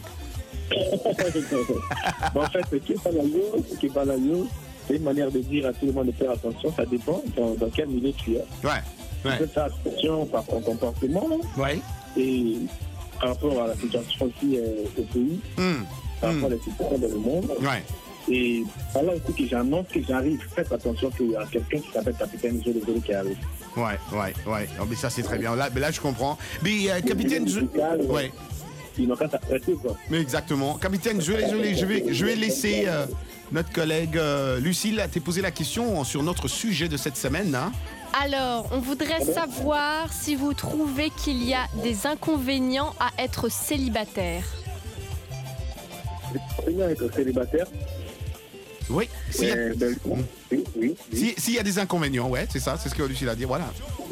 En fait, Kebanayo, c'est une manière de dire à tout le monde de faire attention, ça dépend dans quel milieu tu es. Ouais. Tu peux faire attention par ton comportement. Ouais. Et par rapport à la situation aussi au pays, par rapport à la situation dans le monde. Ouais. Et par là aussi que j'annonce que j'arrive, faites attention qu'il y a quelqu'un qui s'appelle Capitaine Zolé qui arrive. Ouais. Oh, mais ça c'est très bien. Là je comprends. Mais Capitaine Zolé. Ouais. Ils n'ont qu'à s'arrêter, quoi. Mais exactement. Capitaine Zolé, je vais laisser notre collègue Lucille te poser la question sur notre sujet de cette semaine, hein. Alors, on voudrait savoir si vous trouvez qu'il y a des inconvénients à être célibataire. Des inconvénients à être célibataire? Oui. Oui. S'il y a des inconvénients, ouais, c'est ça, c'est ce que Lucille a dit, voilà.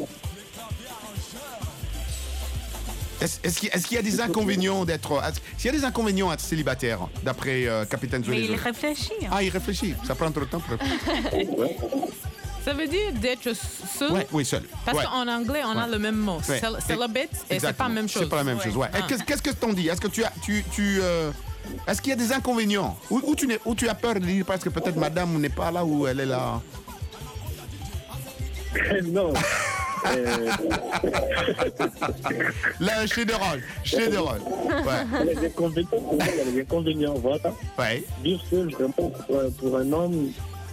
Est-ce qu'il y a des inconvénients s'il y a des inconvénients à être célibataire, d'après Capitaine Zolé? Mais il réfléchit. Ah, il réfléchit. Ça prend trop de temps pour réfléchir. Ça veut dire d'être seul? Oui, seul. Parce qu'en anglais, on a le même mot. Celibate, et c'est pas la même chose. C'est pas la même chose, ouais. Qu'est-ce que t'en dis? Est-ce que est-ce qu'il y a des inconvénients? Ou tu as peur de dire parce que peut-être madame n'est pas là ou elle est là? Non. Là, chez de rôle. Ouais. Les inconvénients, voilà. Ouais. Vivre seul, vraiment, pour un homme,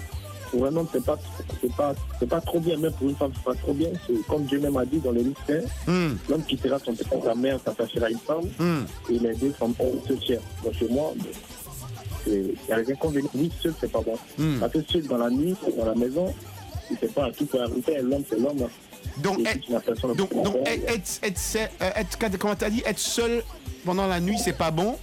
c'est pas trop bien, même pour une femme, c'est pas trop bien. C'est comme Dieu même a dit dans le livre Saint, l'homme qui sera son père, sa mère, s'attachera à une femme, et les deux femmes se tiennent. Donc chez moi, il y a des inconvénients. Oui, seul, c'est pas bon. Parce que seul dans la nuit, dans la maison, il ne sait pas, tout peut arriver, l'homme, c'est l'homme. Donc, comment t'as dit, être seul pendant la nuit, c'est pas bon.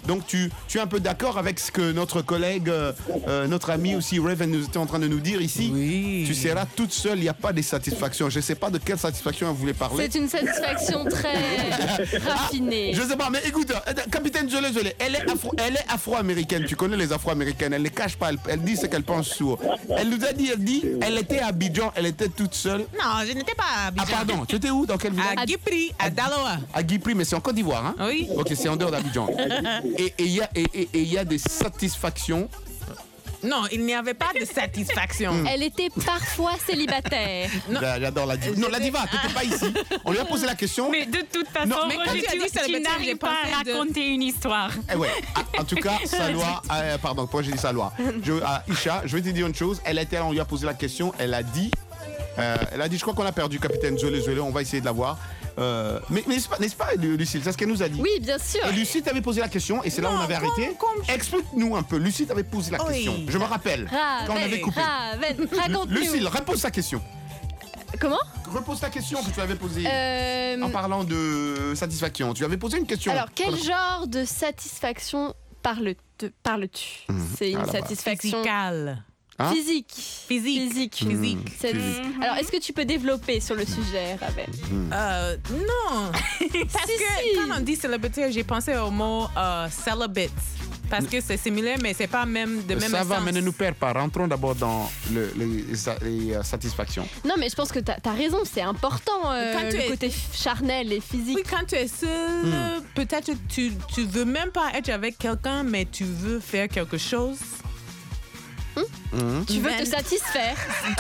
Donc tu es un peu d'accord avec ce que notre collègue, notre ami aussi Raven nous était en train de nous dire ici. Oui. Tu seras toute seule, il n'y a pas de satisfaction. Je ne sais pas de quelle satisfaction vous voulez parler. C'est une satisfaction très raffinée. Je ne sais pas, mais écoute, capitaine Zolé, elle est afro-américaine. Tu connais les afro-américaines, elle ne cache pas, elle dit ce qu'elle pense sur. Elle nous a dit, elle était à Abidjan, elle était toute seule. Non, je n'étais pas à Abidjan. Ah pardon, tu étais où? Dans quel village? À Guipri, à Daloa. À Guipri, mais c'est en Côte d'Ivoire, hein? Oui. Ok, c'est en dehors d'Abidjan. Et il y a des satisfactions. Non, il n'y avait pas de satisfaction. Elle était parfois célibataire. J'adore la diva. Non, la diva, tu n'étais pas ici. On lui a posé la question. Mais de toute façon, non, mais Roger, tu n'arrives pas à raconter une histoire. Ouais. En tout cas, Salwa, pardon, pourquoi j'ai dit Salwa? Isha, je vais te dire une chose. On lui a posé la question. Elle a dit, je crois qu'on a perdu capitaine Zolé, on va essayer de la voir. Mais n'est-ce pas, Lucille? C'est ce qu'elle nous a dit. Oui, bien sûr. Et Lucille t'avait posé la question et c'est là où on avait arrêté. Explique-nous un peu. Lucille t'avait posé la question. Je me rappelle. Quand on avait coupé. Raconte-nous. Lucille, repose ta question. Comment? Repose ta question que tu avais posée en parlant de satisfaction. Tu avais posé une question. Alors, quel genre de satisfaction parles-tu? C'est une satisfaction physicale. Hein? Physique. Alors, est-ce que tu peux développer sur le sujet, Raven? Non. Parce que quand on dit célibataire, j'ai pensé au mot celibate. Parce que c'est similaire, mais c'est pas même de même Ça sens. va, mais ne nous perds pas. Rentrons d'abord dans les satisfactions. Non, mais je pense que t'as raison, c'est important, le côté charnel et physique. Oui, quand tu es seul, peut-être tu veux même pas être avec quelqu'un, mais tu veux faire quelque chose. Tu veux te satisfaire.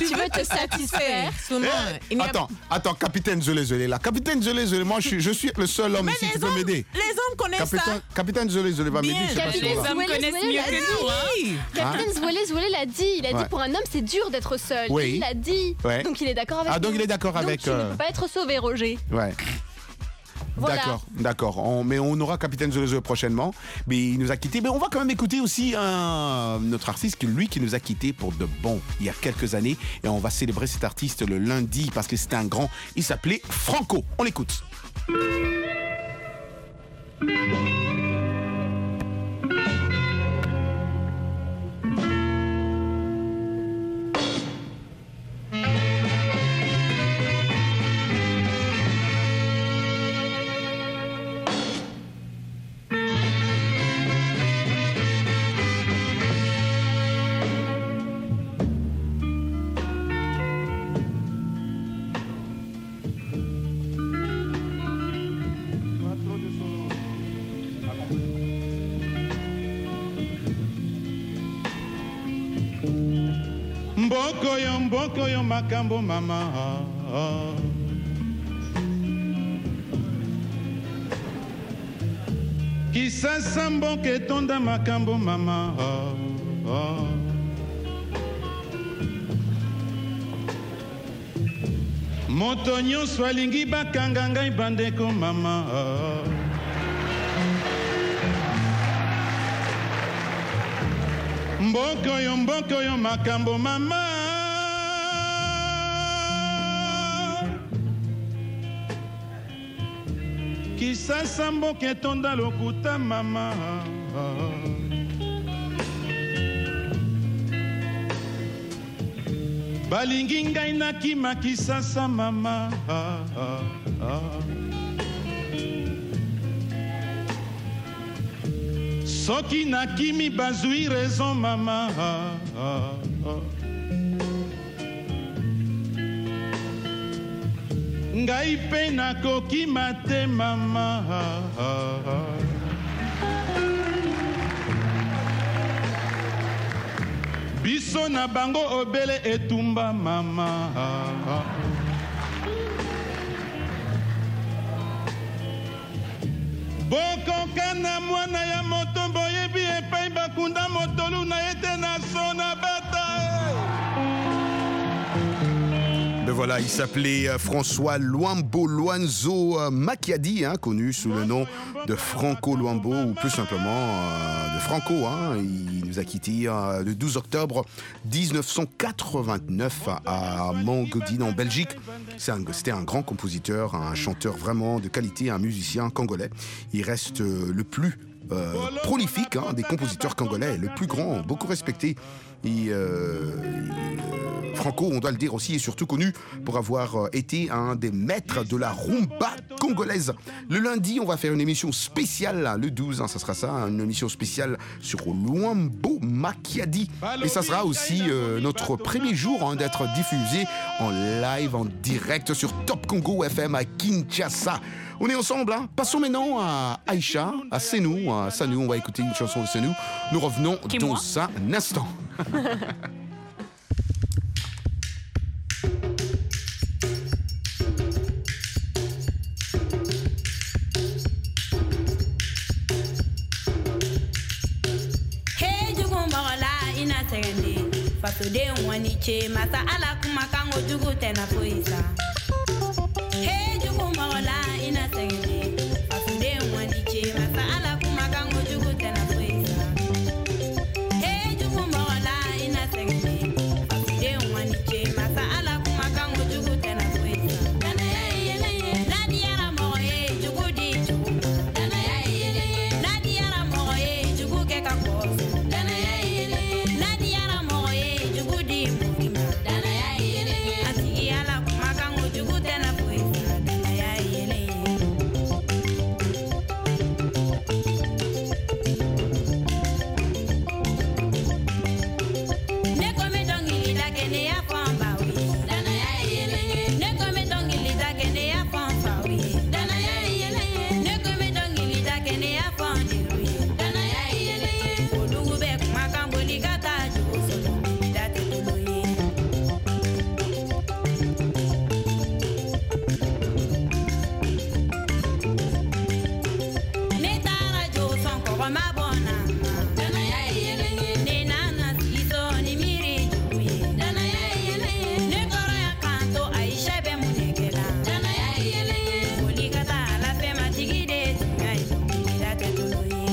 Attends, capitaine Zolé là. Capitaine Zolé, moi je suis le seul homme ici qui peut m'aider. Les hommes connaissent ça. Capitaine Zolé va m'aider. Les hommes connaissent mieux que nous. Hein? Capitaine Zolé l'a dit. Il a dit pour un homme c'est dur d'être seul. Oui. Il l'a dit. Ouais. Donc il est d'accord avec nous. Donc il est d'accord avec. Donc tu ne peux pas être sauvé, Roger. Ouais. Voilà. D'accord. Mais on aura Capitaine Zolé prochainement. Mais il nous a quittés. Mais on va quand même écouter aussi notre artiste qui nous a quittés pour de bon il y a quelques années. Et on va célébrer cet artiste le lundi parce que c'était un grand. Il s'appelait Franco. On l'écoute. Mboko yo makambo mama Kisasa mboka etonda makambo mama Moto nyonso alingi bakanga ngai bandeko mama Mboko yo makambo mama Kisasa mboka etonda lokuta mama Balingi ngai nakima Kisasa mama Soki nakimi bazui raison mama Ngai pe nakoki mate mama Biso na bango obele etumba mama Bokoka na mwana ya moto boyebi epai bakunda motolu na ete na sona bata Voilà, il s'appelait François Luambo Makiadi, connu sous le nom de Franco Luambo, ou plus simplement de Franco. Il nous a quittés le 12 octobre 1989 à Mogodine en Belgique. C'était un grand compositeur, un chanteur vraiment de qualité, un musicien congolais. Il reste le plus prolifique des compositeurs congolais, le plus grand, beaucoup respecté. Et Franco, on doit le dire aussi, est surtout connu pour avoir été un des maîtres de la rumba congolaise. Le lundi, on va faire une émission spéciale, le 12, ça sera ça, une émission spéciale sur Luambo Makiadi. Et ça sera aussi notre premier jour d'être diffusé en live, en direct sur Top Congo FM à Kinshasa. On est ensemble, passons maintenant à Aïcha, à Senou. On va écouter une chanson de Senou. Nous revenons dans un instant. Fasude waniche masa ala kuma kango jugu tena poisa. Hey jugu maola ina sengende. Fasude waniche masa ala kuma kango jugu tena poisa. Hey jugu maola ina sengende. Fasude waniche masa ala kuma kango jugu tena poisa. Dana ya yele nadiara moye jugu di jugu. Dana ya yele nadiara moye jugu ke kakosa. Dana ya yele nadiara moye jugu di mukima. Dana ya yele atigi ala kuma kango jugu tena poisa. Dana ya yele. Neko me dongili da kene ya famba wi. Dana ya yele. Neko me dongili da kene ya famba wi. Dana ya yele. Neko me dongili da kene ya famba wi. Dana ya yele. Odugu be kuma kango ligata jugu solo da te tuloye. Ne tara jo son koko ma bona. Dana ya yele. Ne nana siso ni miri jugu. Dana ya yele. Ne koro ya kanto Aisha be munekela. Dana ya yele. Oligata la fe matigide tunai da te tuloye.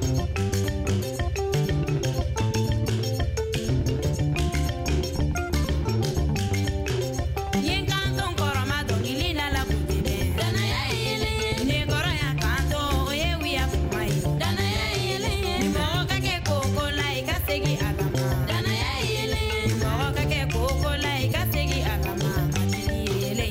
Yen kanto nkoro ma dongili na la kutide. Dana ya yele. Ne koro ya kanto oye wiya kumai. Dana ya yele. Moro kake koko la ikasegi alama. Dana ya yele. Moro kake koko la ikasegi alama. Matili yele.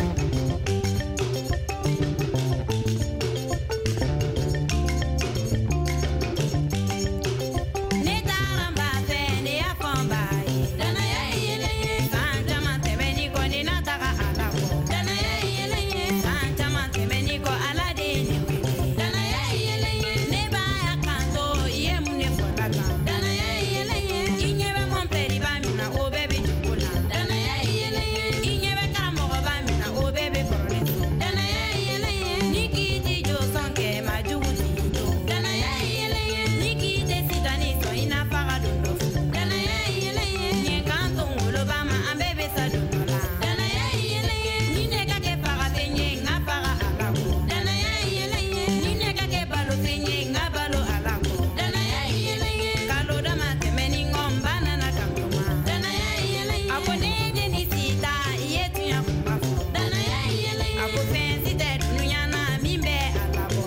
Ne taramba fe ne ya famba ye. Dana ya yele. San caman tɛmɛ ni kɔ ni na taga ala kɔ. Dana ya yele. San caman tɛmɛ ni kɔ ala de ye ne wele. Dana ya yele. Ne b'a ya kanto i ye mun de fɔ la kan. Dana ya yele. I ɲɛ bɛ kɔnpɛriba min na o bɛɛ bɛ jogo la. Dana ya yele. I ɲɛ bɛ karamɔgɔba min na o bɛɛ bɛ kɔrɔlen so. Dana ya yele. Ni k'i ti jo sɔn kɛ ma jugu t'i to. Dana ya yele. Ni k'i tɛ sitani sɔn i na faga don dɔ fo. Dana ya yele. Ɲɛ kan to ngoloba ma an bɛɛ bɛ sa don dɔ la. Dana ya yele. Ni ne ka kɛ fagafen ye n ka faga a la kɔ. Dana ya yele. Ni ne ka kɛ balofen ye n ka balo a la kɔ. Dana ya yele. Kalo dama tɛmɛ ni n kɔ n ba nana kan tuma. Dana ya yele. A ko ne de ni sita i ye tunya kuma fɔ. Dana ya yele. A ko fɛn si tɛ dunuya na min bɛ a labɔ.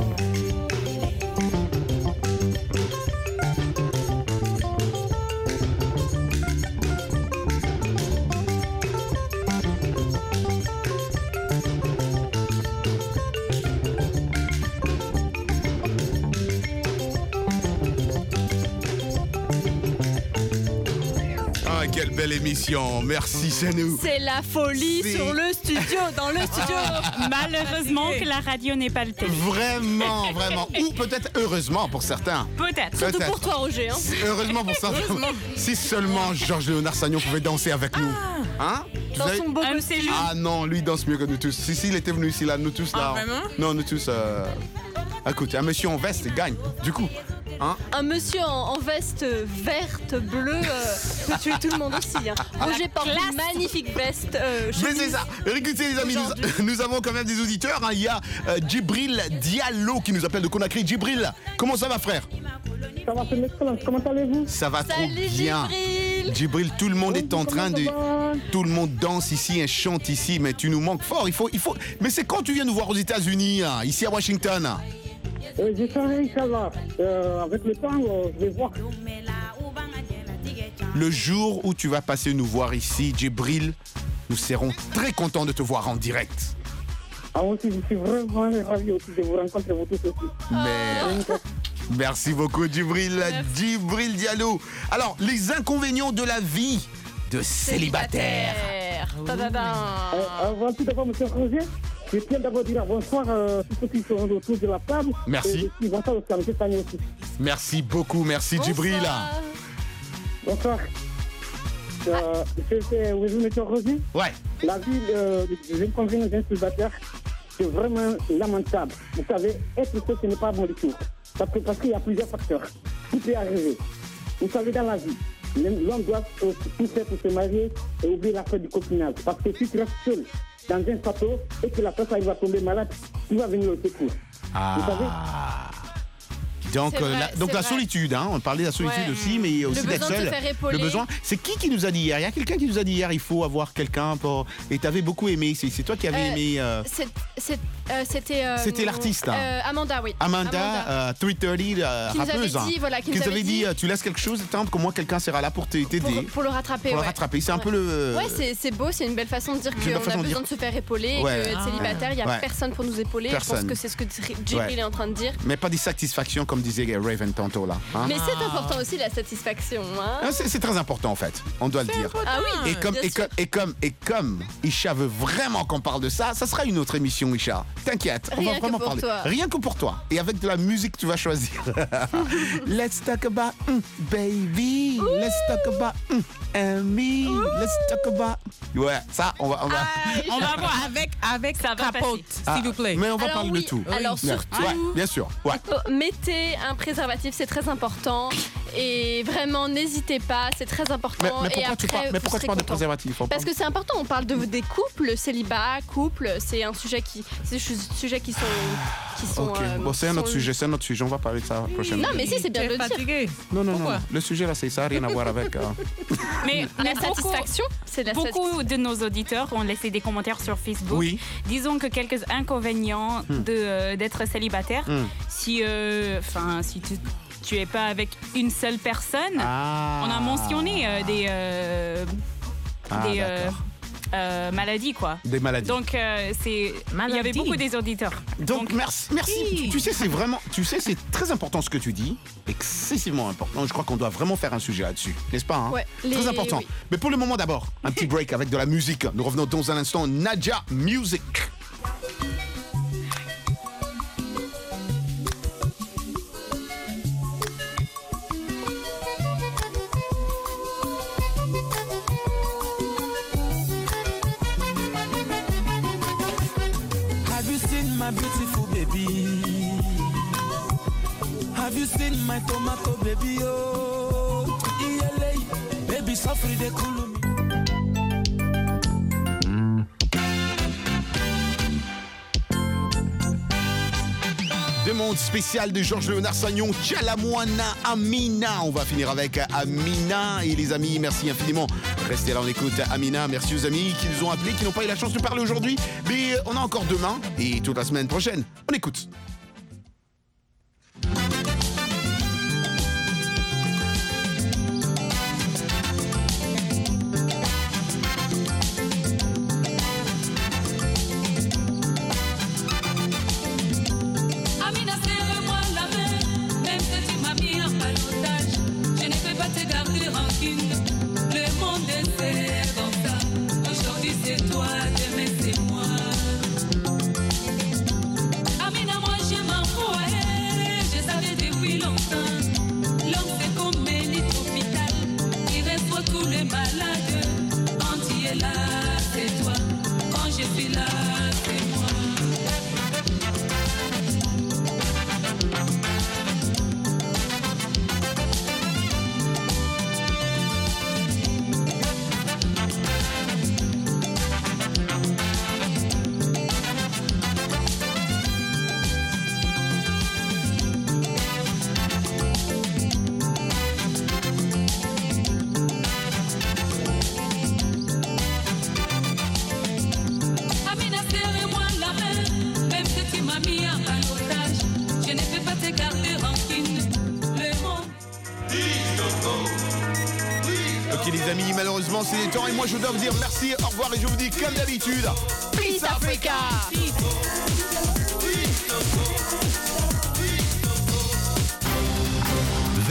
Ah, quelle belle émission. Merci, Senou. C'est la folie C'est- sur le studio, dans le studio. Malheureusement que la radio n'est pas le télé. Vraiment, vraiment. Ou peut-être heureusement pour certains. Peut-être. Surtout Peut-être. pour toi, Roger. Hein. Heureusement pour certains. Heureusement. Si seulement Georges-Léonard Sagnon pouvait danser avec nous. Hein? Tu Dans savais- son beau costume. Ah non, lui il danse mieux que nous tous. Si, il était venu ici, là, nous tous, là. Ah, vraiment? Non, nous tous. Écoute, un monsieur en veste, il gagne. Du coup, hein? Un monsieur en veste verte, bleue, peut tuer tout le monde aussi. Hein. Roger porte une magnifique veste. Mais chemise. c'est ça. Écoutez les amis, nous avons quand même des auditeurs. Il y a Djibril Diallo qui nous appelle de Conakry. Djibril, comment ça va frère? Ça va, c'est l'excellence. Comment allez-vous? Ça va trop Salut, bien. Djibril, tout le monde est en train de... Tout le monde danse ici et chante ici, mais tu nous manques fort. Il faut... Mais c'est quand tu viens nous voir aux États-Unis, ici à Washington? J'essaierai, Inch'Allah. Avec le temps, je vais voir. Le jour où tu vas passer nous voir ici, Djibril, nous serons très contents de te voir en direct. Ah, moi aussi, je suis vraiment ravi aussi de vous rencontrer, vous tous aussi. Merci beaucoup, Djibril. Djibril Diallo. Alors, les inconvénients de la vie de célibataire. Avant tout d'abord, monsieur Roger, je tiens d'abord à dire bonsoir à tous ceux qui sont autour de la table. Merci. Et bonsoir au Monsieur Tani aussi. Merci beaucoup, merci Djibril. Bonsoir. Monsieur Roger. Ouais. La vie des inconvénients d'un célibataire, c'est vraiment lamentable. Vous savez, être seul, ce n'est pas bon du tout. Parce qu'il y a plusieurs facteurs. Tout peut arriver. Vous savez, dans la vie, l'homme doit tout faire pour se marier et oublier l'affaire du copinage. Parce que si tu restes seul dans un château et que la personne va tomber malade, tu vas venir au secours. Vous savez? Donc, la solitude, hein, on parlait de la solitude aussi, mais aussi d'être seul. Le besoin. C'est qui nous a dit hier? Il y a quelqu'un qui nous a dit hier, il faut avoir quelqu'un pour. Et tu avais beaucoup aimé. C'est toi qui avais aimé. C'était l'artiste. Amanda, oui. Amanda. 330, rappeuse. Qui nous avait dit, tu laisses quelque chose, attends, que moi quelqu'un sera là pour t'aider. Pour le rattraper. Pour le rattraper. C'est un peu le. Ouais, c'est beau, c'est une belle façon de dire qu'on a besoin de se faire épauler et qu'être célibataire, il n'y a personne pour nous épauler. Je pense que c'est ce que Djibril est en train de dire. Mais pas des satisfactions comme disait Raven tantôt là. Hein? Mais c'est important aussi la satisfaction. Hein? C'est très important en fait, on doit le dire. Ah oui. Et comme Isha veut vraiment qu'on parle de ça, ça sera une autre émission, Isha. T'inquiète, on va vraiment parler. Rien que pour toi. Et avec de la musique, tu vas choisir. Let's talk about baby. Ouh. Let's talk about me. Ouh. Let's talk about. Ouais, ça, on va voir avec sa capote, s'il vous plaît. Mais on va parler de tout. Alors surtout, bien sûr. Ouais. Mettez un préservatif, c'est très important. Et vraiment, n'hésitez pas, c'est très important. Mais pourquoi tu parles de préservatif? Parce que c'est important, on parle des couples, célibat, couple, c'est un sujet qui sont... Ok, bon, c'est un autre sujet, on va parler de ça prochainement. Non, mais si, c'est bien de le dire. Non, le sujet là, ça n'a rien à voir avec... Mais la satisfaction, c'est la satisfaction. Beaucoup de nos auditeurs ont laissé des commentaires sur Facebook. Oui. Disons que quelques inconvénients d'être célibataire, si tu es pas avec une seule personne, on a mentionné des maladies, quoi. Des maladies. Donc, il y avait beaucoup des auditeurs. Donc merci. Tu sais, c'est très important ce que tu dis. Excessivement important. Je crois qu'on doit vraiment faire un sujet là-dessus. N'est-ce pas? Hein? Très important. Oui. Mais pour le moment, d'abord, un petit break avec de la musique. Nous revenons dans un instant. Nadia Music. Beautiful baby, have you seen my tomato baby? Oh, baby, suffer de cool. Demande spéciale de Georges Léonard Sagnon, Tchalamouana Amina. On va finir avec Amina. Et les amis, merci infiniment. Restez là, on écoute Amina. Merci aux amis qui nous ont appelés, qui n'ont pas eu la chance de parler aujourd'hui. Mais on a encore demain et toute la semaine prochaine. On écoute. Toi, demain c'est moi. Amina, moi j'ai Ok les amis, malheureusement c'est les temps et moi je dois vous dire merci, au revoir et je vous dis comme d'habitude, Peace Africa.